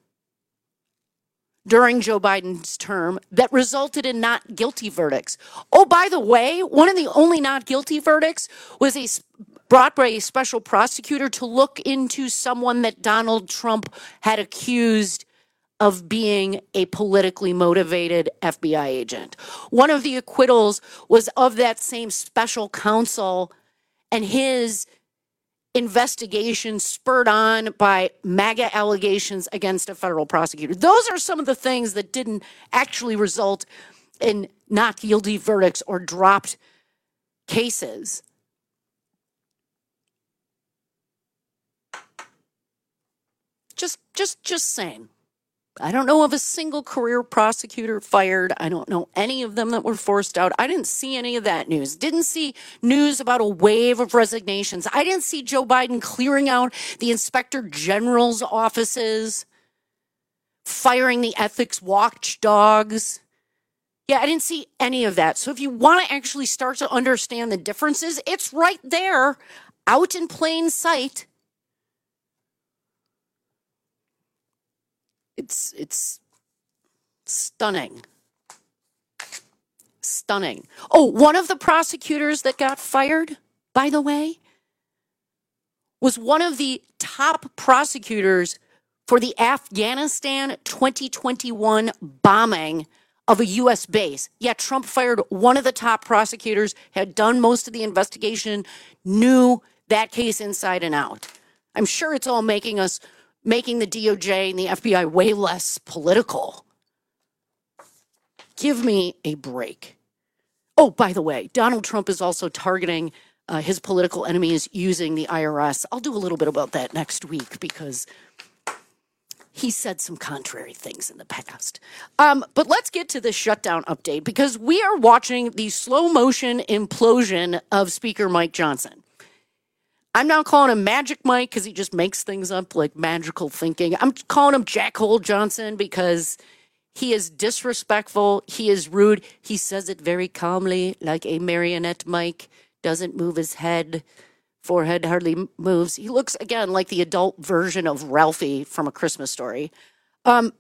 during Joe Biden's term that resulted in not guilty verdicts. Oh, by the way, one of the only not guilty verdicts was a brought by a special prosecutor to look into someone that Donald Trump had accused of being a politically motivated F B I agent. One of the acquittals was of that same special counsel, and his investigation spurred on by MAGA allegations against a federal prosecutor. Those are some of the things that didn't actually result in not guilty verdicts or dropped cases. Just, just, just saying. I don't know of a single career prosecutor fired. I don't know any of them that were forced out. I didn't see any of that news. Didn't see news about a wave of resignations. I didn't see Joe Biden clearing out the inspector general's offices, firing the ethics watchdogs. Yeah, I didn't see any of that. So if you want to actually start to understand the differences, it's right there, out in plain sight. It's it's stunning. Stunning. Oh, one of the prosecutors that got fired, by the way, was one of the top prosecutors for the Afghanistan twenty twenty-one bombing of a U S base. Yeah, Trump fired one of the top prosecutors, had done most of the investigation, knew that case inside and out. I'm sure it's all making us making the D O J and the F B I way less political. Give me a break. Oh, by the way, Donald Trump is also targeting uh, his political enemies using the I R S. I'll do a little bit about that next week because he said some contrary things in the past. Um, but let's get to the shutdown update because we are watching the slow motion implosion of Speaker Mike Johnson. I'm not calling him Magic Mike because he just makes things up like magical thinking. I'm calling him Jackhole Johnson because he is disrespectful. He is rude. He says it very calmly like a marionette Mike. Doesn't move his head. Forehead hardly moves. He looks, again, like the adult version of Ralphie from A Christmas Story. Um,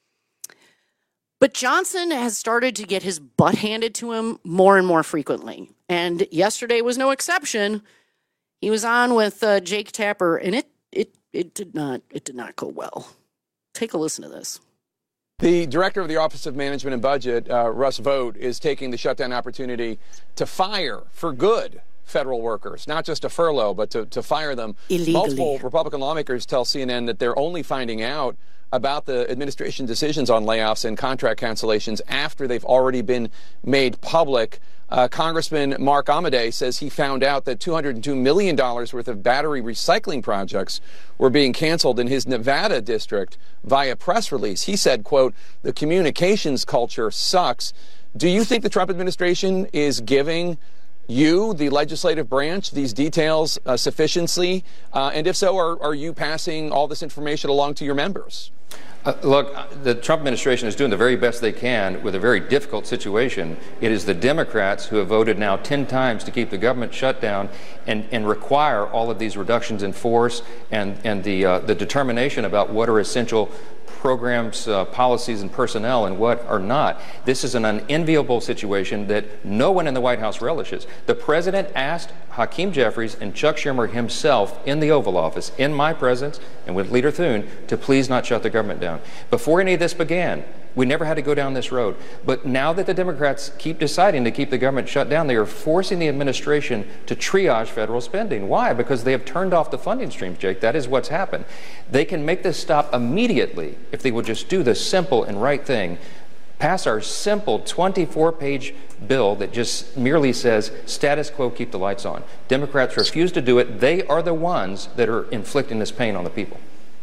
but Johnson has started to get his butt handed to him more and more frequently. And yesterday was no exception. He was on with uh, Jake Tapper, and it it it did not it did not go well. Take a listen to this. The director of the Office of Management and Budget, uh, Russ Vought, is taking the shutdown opportunity to fire for good federal workers, not just to furlough, but to, to fire them. Illegally. Multiple Republican lawmakers tell C N N that they're only finding out about the administration decisions on layoffs and contract cancellations after they've already been made public. Uh, Congressman Mark Amodei says he found out that two hundred two million dollars worth of battery recycling projects were being canceled in his Nevada district via press release. He said, quote, "The communications culture sucks." Do you think the Trump administration is giving you, the legislative branch, these details uh, sufficiently? Uh, and if so, are, are you passing all this information along to your members? Uh, look, the Trump administration is doing the very best they can with a very difficult situation. It is the Democrats who have voted now ten times to keep the government shut down and, and require all of these reductions in force and, and the, uh, the determination about what are essential programs, uh, policies, and personnel and what are not. This is an unenviable situation that no one in the White House relishes. The president asked Hakeem Jeffries and Chuck Schumer himself in the Oval Office, in my presence and with Leader Thune, to please not shut the government down. Before any of this began, we never had to go down this road. But now that the Democrats keep deciding to keep the government shut down, they are forcing the administration to triage federal spending. Why? Because they have turned off the funding streams, Jake. That is what's happened. They can make this stop immediately if they will just do the simple and right thing. Pass our simple twenty-four page bill that just merely says status quo, keep the lights on. Democrats refuse to do it. They are the ones that are inflicting this pain on the people.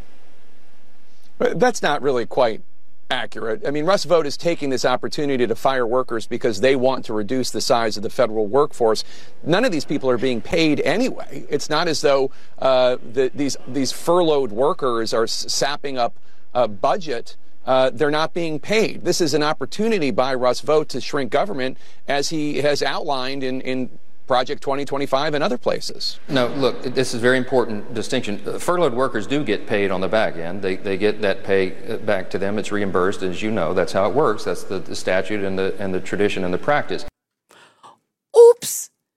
But that's not really quite accurate. I mean, Russ Vought is taking this opportunity to fire workers because they want to reduce the size of the federal workforce. None of these people are being paid anyway. It's not as though uh, the, these these furloughed workers are sapping up a budget. Uh, they're not being paid. This is an opportunity by Russ Vought to shrink government, as he has outlined in, in Project twenty twenty-five and other places. No, look, this is a very important distinction. Furloughed workers do get paid on the back end. They, they get that pay back to them. It's reimbursed, as you know. That's how it works. That's the, the statute and the, and the tradition and the practice. Oops.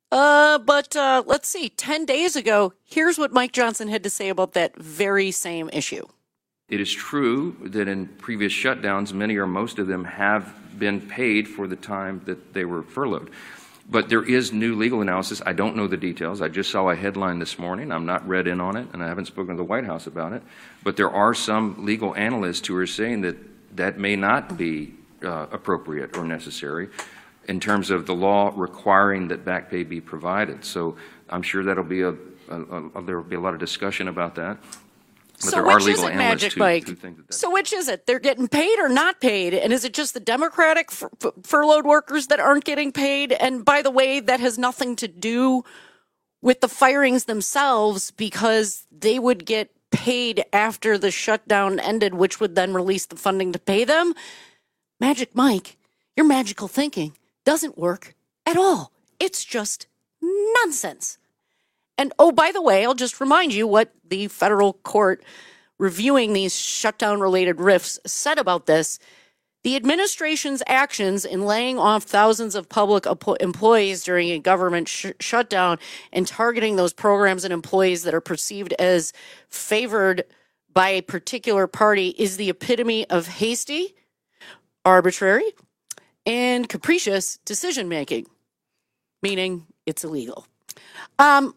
Uh, but uh, let's see. Ten days ago, here's what Mike Johnson had to say about that very same issue. It is true that in previous shutdowns, many or most of them have been paid for the time that they were furloughed. But there is new legal analysis. I don't know the details. I just saw a headline this morning. I'm not read in on it, and I haven't spoken to the White House about it. But there are some legal analysts who are saying that that may not be uh, appropriate or necessary in terms of the law requiring that back pay be provided. So I'm sure that'll be a, a, a there will be a lot of discussion about that. But so there which are legal is it, analysts Magic who, Mike? who think that, that So which is it? They're getting paid or not paid? And is it just the Democratic fur- fur- furloughed workers that aren't getting paid? And by the way, that has nothing to do with the firings themselves, because they would get paid after the shutdown ended, which would then release the funding to pay them. Magic Mike, your magical thinking doesn't work at all. It's just nonsense. And, oh, by the way, I'll just remind you what the federal court reviewing these shutdown-related rifts said about this. The administration's actions in laying off thousands of public employees during a government sh- shutdown and targeting those programs and employees that are perceived as favored by a particular party is the epitome of hasty, arbitrary, and capricious decision-making, meaning it's illegal. Um...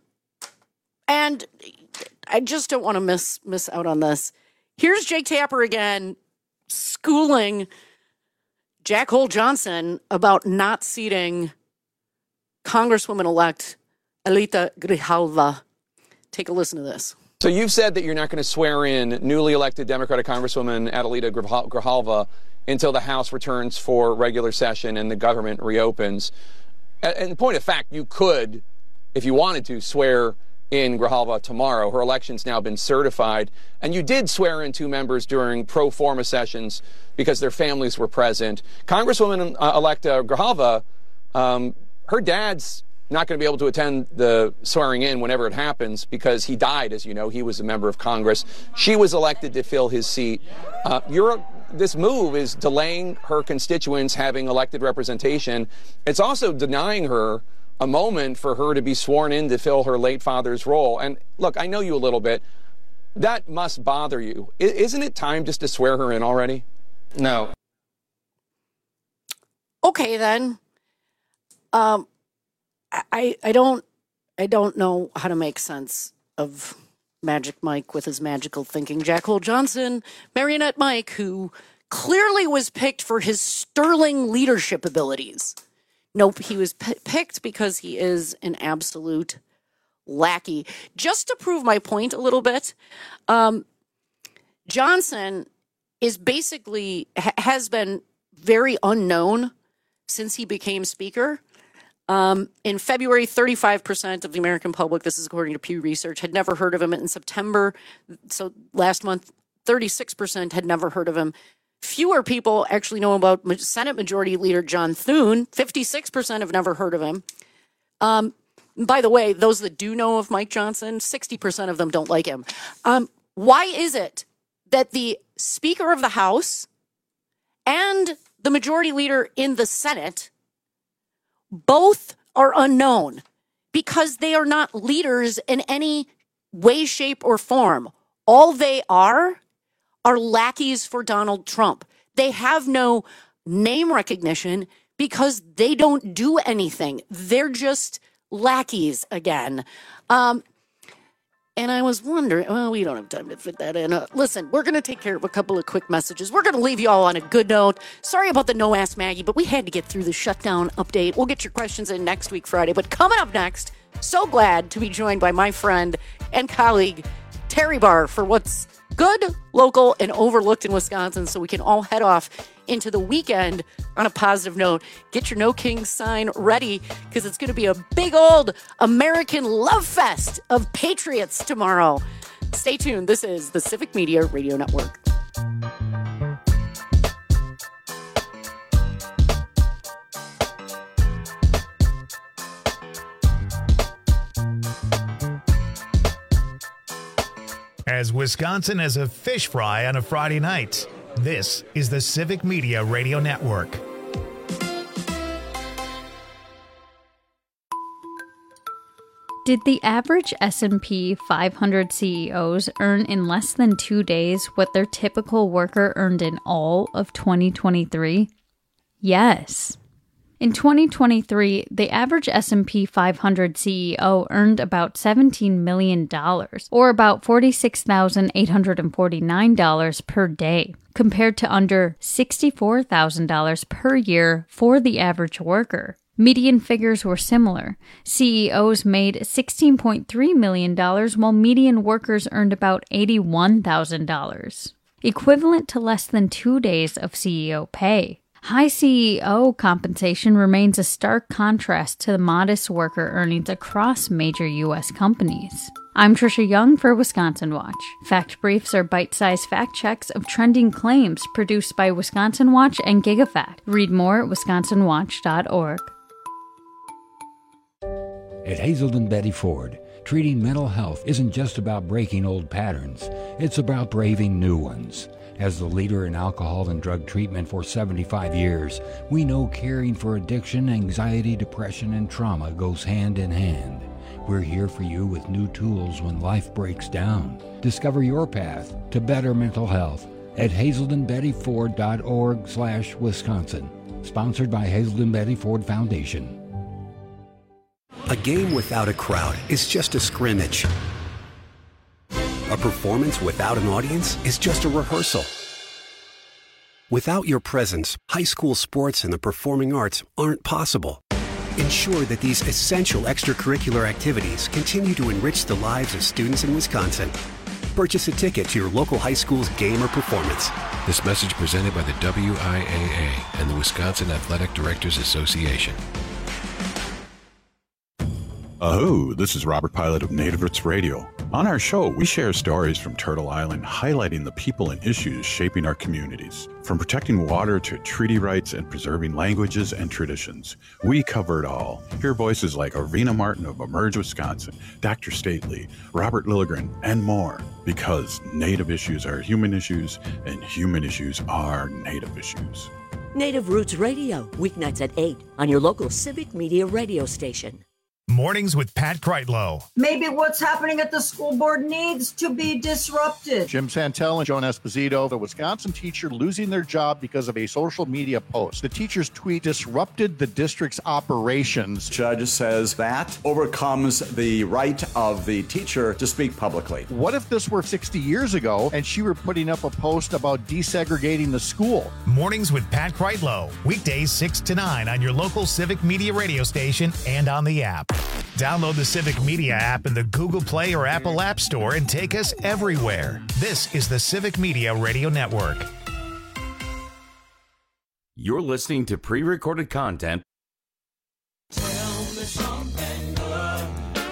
And I just don't want to miss miss out on this. Here's Jake Tapper again schooling Jack Hole Johnson about not seating Congresswoman-elect Adelita Grijalva. Take a listen to this. So you've said that you're not going to swear in newly elected Democratic Congresswoman Adelita Grijalva until the House returns for regular session and the government reopens. And in point of fact, you could, if you wanted to, swear in Grijalva tomorrow. Her election's now been certified. And you did swear in two members during pro forma sessions because their families were present. Congresswoman-elect uh, Grijalva, um, her dad's not going to be able to attend the swearing in whenever it happens because he died, as you know. He was a member of Congress. She was elected to fill his seat. Uh, you're, this move is delaying her constituents having elected representation. It's also denying her a moment for her to be sworn in to fill her late father's role. And look, I know you a little bit. That must bother you. I- isn't it time just to swear her in already? No. Okay, then. Um, I I don't I don't know how to make sense of Magic Mike with his magical thinking. Jack Hole Johnson, Marionette Mike, who clearly was picked for his sterling leadership abilities. Nope, he was p- picked because he is an absolute lackey. Just to prove my point a little bit, um, Johnson is basically, ha- has been very unknown since he became Speaker. Um, in February, thirty-five percent of the American public, this is according to Pew Research, had never heard of him. In September, so last month, thirty-six percent had never heard of him. Fewer people actually know about Senate Majority Leader John Thune. fifty-six percent have never heard of him. Um, by the way, those that do know of Mike Johnson, sixty percent of them don't like him. Um, why is it that the Speaker of the House and the Majority Leader in the Senate both are unknown? Because they are not leaders in any way, shape, or form. All they are are lackeys for Donald Trump. They have no name recognition because they don't do anything. They're just lackeys again. Um, and I was wondering, well, we don't have time to fit that in. Uh, listen, we're going to take care of a couple of quick messages. We're going to leave you all on a good note. Sorry about the No Ask Maggie, but we had to get through the shutdown update. We'll get your questions in next week, Friday. But coming up next, so glad to be joined by my friend and colleague, Terry Barr, for what's good, local, and overlooked in Wisconsin, so we can all head off into the weekend on a positive note. Get your No King sign ready, because it's going to be a big old American love fest of patriots tomorrow. Stay tuned. This is the Civic Media Radio Network. As Wisconsin as a fish fry on a Friday night, this is the Civic Media Radio Network. Did the average S and P five hundred C E Os earn in less than two days what their typical worker earned in all of twenty twenty-three? Yes. In twenty twenty-three, the average S and P five hundred C E O earned about seventeen million dollars, or about forty-six thousand eight hundred forty-nine dollars per day, compared to under sixty-four thousand dollars per year for the average worker. Median figures were similar. C E Os made sixteen point three million dollars, while median workers earned about eighty-one thousand dollars, equivalent to less than two days of C E O pay. High C E O compensation remains a stark contrast to the modest worker earnings across major U S companies. I'm Trisha Young for Wisconsin Watch. Fact Briefs are bite-sized fact checks of trending claims produced by Wisconsin Watch and GigaFact. Read more at wisconsin watch dot org. At Hazelden Betty Ford, treating mental health isn't just about breaking old patterns, it's about braving new ones. As the leader in alcohol and drug treatment for seventy-five years, we know caring for addiction, anxiety, depression, and trauma goes hand in hand. We're here for you with new tools when life breaks down. Discover your path to better mental health at hazelden betty ford dot org slash Wisconsin. Sponsored by Hazelden Betty Ford Foundation. A game without a crowd is just a scrimmage. A performance without an audience is just a rehearsal. Without your presence, high school sports and the performing arts aren't possible. Ensure that these essential extracurricular activities continue to enrich the lives of students in Wisconsin. Purchase a ticket to your local high school's game or performance. This message presented by the W I A A and the Wisconsin Athletic Directors Association. Aho, this is Robert Pilot of Native Roots Radio. On our show, we share stories from Turtle Island highlighting the people and issues shaping our communities. From protecting water to treaty rights and preserving languages and traditions, we cover it all. Hear voices like Arena Martin of Emerge Wisconsin, Doctor Stately, Robert Lilligren, and more. Because Native issues are human issues, and human issues are Native issues. Native Roots Radio, weeknights at eight on your local Civic Media radio station. Mornings with Pat Kreitlow. Maybe what's happening at the school board needs to be disrupted. Jim Santel and Joan Esposito, the Wisconsin teacher losing their job because of a social media post. The teacher's tweet disrupted the district's operations. Judge says that overcomes the right of the teacher to speak publicly. What if this were sixty years ago and she were putting up a post about desegregating the school? Mornings with Pat Kreitlow. Weekdays six to nine on your local Civic Media radio station and on the app. Download the Civic Media app in the Google Play or Apple App Store and take us everywhere. This is the Civic Media Radio Network. You're listening to pre-recorded content. Tell me something good.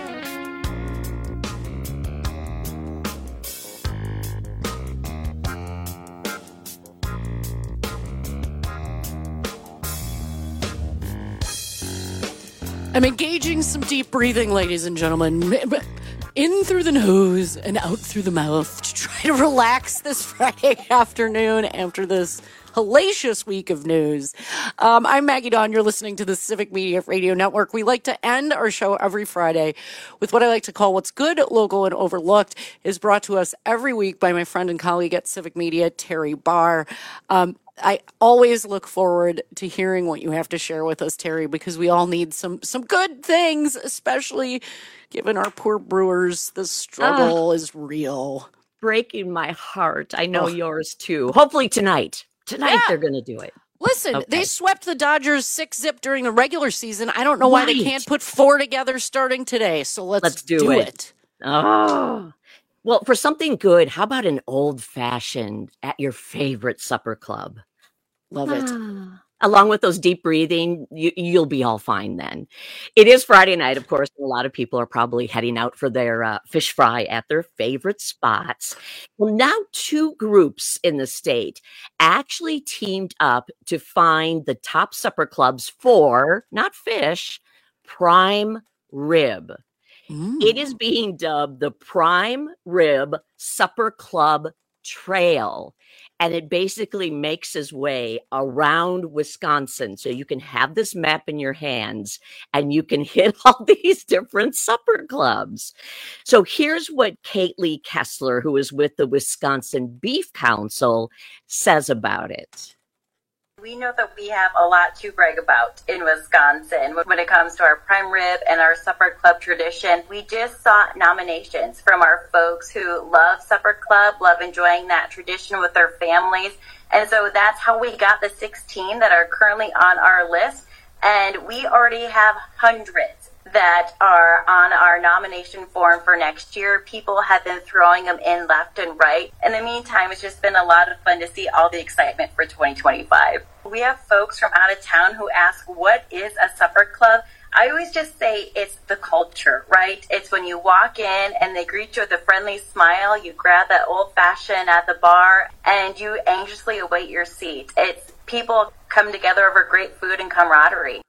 I'm engaging some deep breathing, ladies and gentlemen. In through the nose and out through the mouth to try to relax this Friday afternoon after this hellacious week of news. Um, I'm Maggie Dawn. You're listening to the Civic Media Radio Network. We like to end our show every Friday with what I like to call What's Good, Local, and Overlooked. Is brought to us every week by my friend and colleague at Civic Media, Terry Barr. Um, I always look forward to hearing what you have to share with us, Terry, because we all need some some good things, especially given our poor Brewers. The struggle uh, is real. Breaking my heart. I know oh. yours too. Hopefully tonight. Tonight yeah. they're going to do it. Listen, okay. They swept the Dodgers six zip during the regular season. I don't know right. why they can't put four together starting today. So let's, let's do, do it. it. Oh. Well, for something good, how about an old fashioned at your favorite supper club? Love it. Ah. Along with those deep breathing, you, you'll be all fine then. It is Friday night, of course, and a lot of people are probably heading out for their uh, fish fry at their favorite spots. Well, now two groups in the state actually teamed up to find the top supper clubs for, not fish, prime rib. Mm. It is being dubbed the Prime Rib Supper Club Trail. and it basically makes its way around Wisconsin. So you can have this map in your hands and you can hit all these different supper clubs. So here's what Kate Lee Kessler, who is with the Wisconsin Beef Council, says about it. We know that we have a lot to brag about in Wisconsin when it comes to our prime rib and our supper club tradition. We just saw nominations from our folks who love supper club, love enjoying that tradition with their families. And so that's how we got the sixteen that are currently on our list. And we already have hundreds that are on our nomination form for next year. People have been throwing them in left and right. In the meantime, it's just been a lot of fun to see all the excitement for twenty twenty-five. We have folks from out of town who ask, what is a supper club? I always just say it's the culture, right? It's when you walk in and they greet you with a friendly smile, you grab that old fashioned at the bar, and you anxiously await your seat. It's people come together over great food and camaraderie.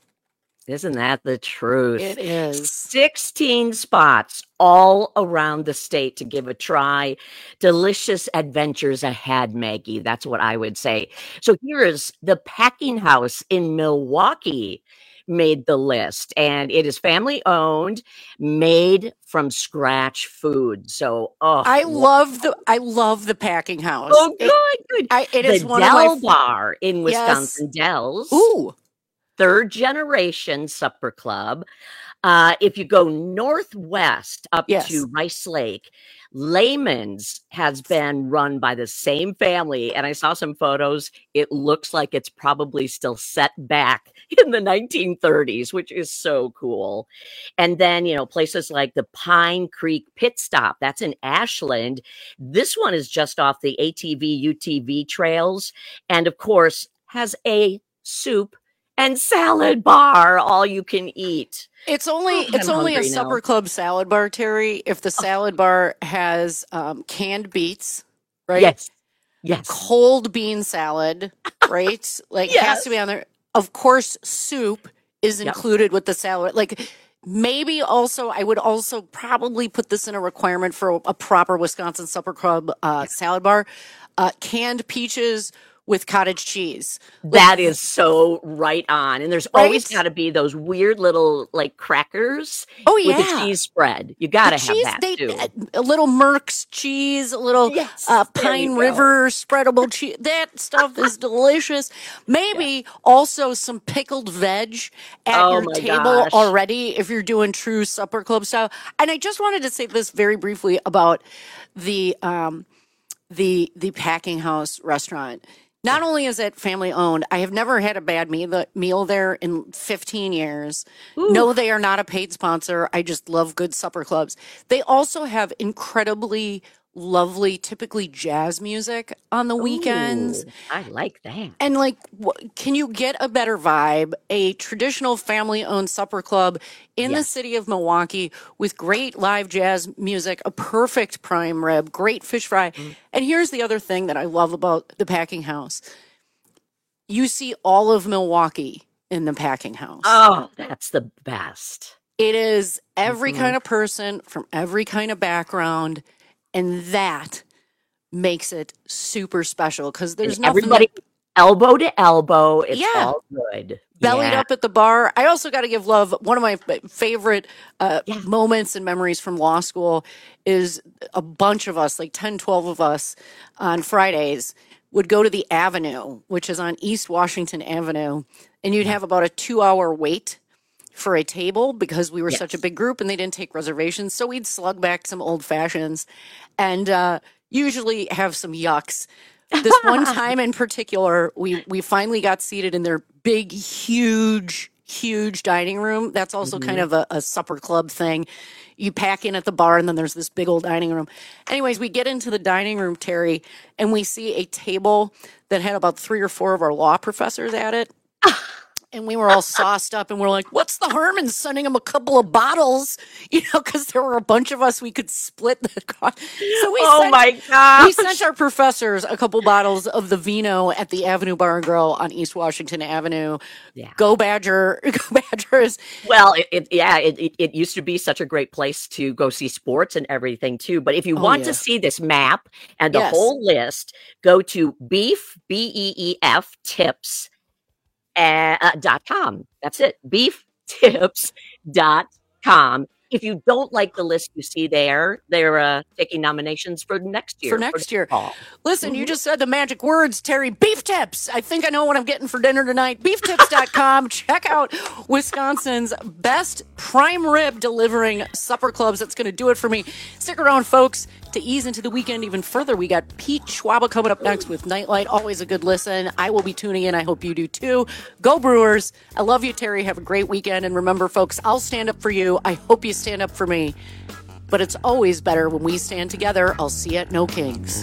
Isn't that the truth? It is. sixteen spots all around the state to give a try. Delicious adventures ahead, Maggie. That's what I would say. So here's the Packing House in Milwaukee made the list, and it is family owned, made from scratch food. So, oh, I love the I love the Packing House. Oh, good, it, good. I, it the is one Del of my Bar in Wisconsin yes. Dells. Ooh. Third generation supper club. Uh, if you go northwest up yes. to Rice Lake, Layman's has been run by the same family. And I saw some photos. It looks like it's probably still set back in the nineteen thirties, which is so cool. And then, you know, places like the Pine Creek Pit Stop, that's in Ashland. This one is just off the A T V U T V trails. And of course, has a soup and salad bar, all you can eat. It's only oh, it's I'm only a hungry supper now. club salad bar, Terry, if the salad bar has um, canned beets, right? Yes. Yes. Cold bean salad, right? Like yes. it has to be on there. Of course, soup is Yep. included with the salad. Like maybe also, I would also probably put this in a requirement for a proper Wisconsin supper club uh, salad bar. Uh, canned peaches with cottage cheese. That is so right on. And there's Right? always got to be those weird little like crackers Oh, with the yeah. cheese spread. You got to The have cheese, that they, too. A little Merck's cheese, a little Yes, uh, there Pine we go. River spreadable cheese. That stuff is delicious. Maybe also some pickled veg at Oh your my table gosh. already if you're doing true supper club style. And I just wanted to say this very briefly about the um, the the Packing House restaurant. Not only is it family owned, I have never had a bad meal, meal there in fifteen years. Ooh. No, they are not a paid sponsor. I just love good supper clubs. They also have incredibly lovely, typically jazz music on the weekends. Ooh, I like that. And like, wh- can you get a better vibe? A traditional family-owned supper club in the Yes. city of Milwaukee with great live jazz music, a perfect prime rib, great fish fry. Mm. And here's the other thing that I love about the Packing House. You see all of Milwaukee in the Packing House. Oh, that's the best. It is every Mhm. kind of person from every kind of background, and that makes it super special because there's And nothing everybody that- elbow to elbow. It's Yeah. all good. bellied Yeah. up at the bar. I also got to give love. One of my f- favorite uh, moments and memories from law school is a bunch of us, like ten, twelve of us on Fridays, would go to the Avenue, which is on East Washington Avenue, and you'd have about a two hour wait for a table because we were Yes. such a big group and they didn't take reservations. So we'd slug back some old fashions and uh, usually have some yucks. This one time in particular, we we finally got seated in their big, huge, huge dining room. That's also Mhm. kind of a, a supper club thing. You pack in at the bar, and then there's this big old dining room. Anyways, we get into the dining room, Terry, and we see a table that had about three or four of our law professors at it. And we were all sauced up and we're like, what's the harm in sending them a couple of bottles? You know, because there were a bunch of us, we could split the cost. So we oh sent, my gosh. We sent our professors a couple bottles of the vino at the Avenue Bar and Grill on East Washington Avenue. Yeah. Go Badger, go Badgers. Well, it, it, yeah, it, it, it used to be such a great place to go see sports and everything too. But if you Oh, want yeah. to see this map and the Yes. whole list, go to beef, B E E F, tips, uh, uh, dot com. That's it. beef tips dot com. If you don't like the list you see there, they're uh, taking nominations for next year. For next year. fall. Listen, you just said the magic words, Terry. Beef tips. I think I know what I'm getting for dinner tonight. beef tips dot com. Check out Wisconsin's best prime rib delivering supper clubs. That's going to do it for me. Stick around, folks, to ease into the weekend even further. We got Pete Schwaba coming up next with Nightlight. Always a good listen. I will be tuning in. I hope you do too. Go Brewers. I love you, Terry. Have a great weekend. And remember, folks, I'll stand up for you. I hope you stand up for me. But it's always better when we stand together. I'll see you at No Kings.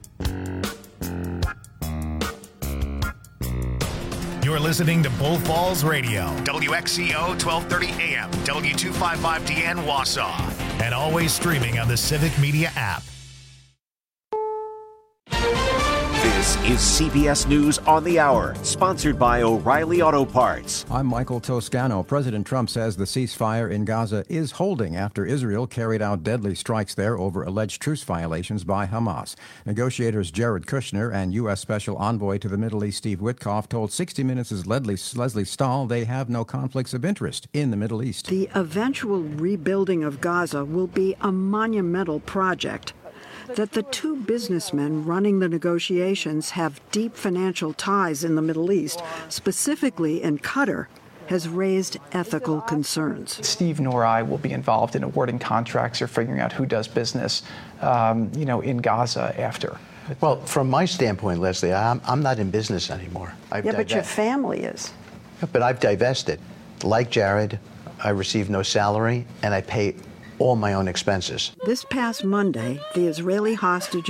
You're listening to Bull Falls Radio, W X C O twelve thirty A M, W two fifty-five D N Wausau, and always streaming on the Civic Media app. This is C B S News on the Hour, sponsored by O'Reilly Auto Parts. I'm Michael Toscano. President Trump says the ceasefire in Gaza is holding after Israel carried out deadly strikes there over alleged truce violations by Hamas. Negotiators Jared Kushner and U S. Special Envoy to the Middle East Steve Witkoff told sixty minutes' Leslie, Leslie Stahl they have no conflicts of interest in the Middle East. The eventual rebuilding of Gaza will be a monumental project. That the two businessmen running the negotiations have deep financial ties in the Middle East, specifically in Qatar, has raised ethical concerns. Steve nor I will be involved in awarding contracts or figuring out who does business, um, you know, in Gaza after. Well, from my standpoint, Leslie, I'm, I'm not in business anymore. I've yeah, but your divest- family is. But I've divested. Like Jared, I receive no salary, and I pay all my own expenses. This past Monday, the Israeli hostage